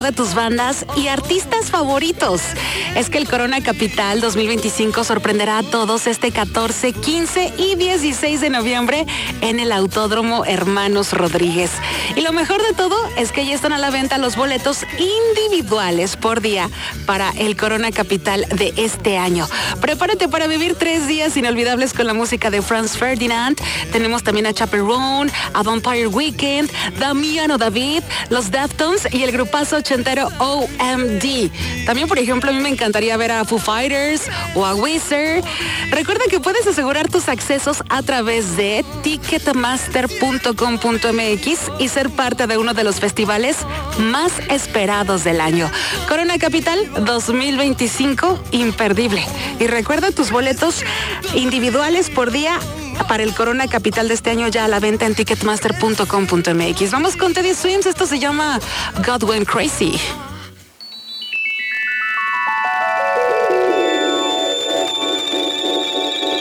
de tus bandas y artistas favoritos. Es que el Corona Capital 2025 sorprenderá a todos este 14, 15 y 16 de noviembre en el Autódromo Hermanos Rodríguez. Y lo mejor de todo es que ya están a la venta los boletos individuales por día para el Corona Capital de este año. Prepárate para vivir 3 días inolvidables con la música de Franz Ferdinand. Tenemos también a Chaperone, a Vampire Weekend, Damián o David, los Deftones y el grupazo ochentero OMD. También, por ejemplo, a mí me encantaría ver a Foo Fighters o a Weezer. Recuerda que puedes asegurar tus accesos a través de ticketmaster.com.mx y ser parte de uno de los festivales más esperados del año. Corona Capital 2025, imperdible. Y recuerda tus boletos individuales por día para el Corona Capital de este año ya a la venta en ticketmaster.com.mx. Vamos con Teddy Swims, esto se llama God Went Crazy.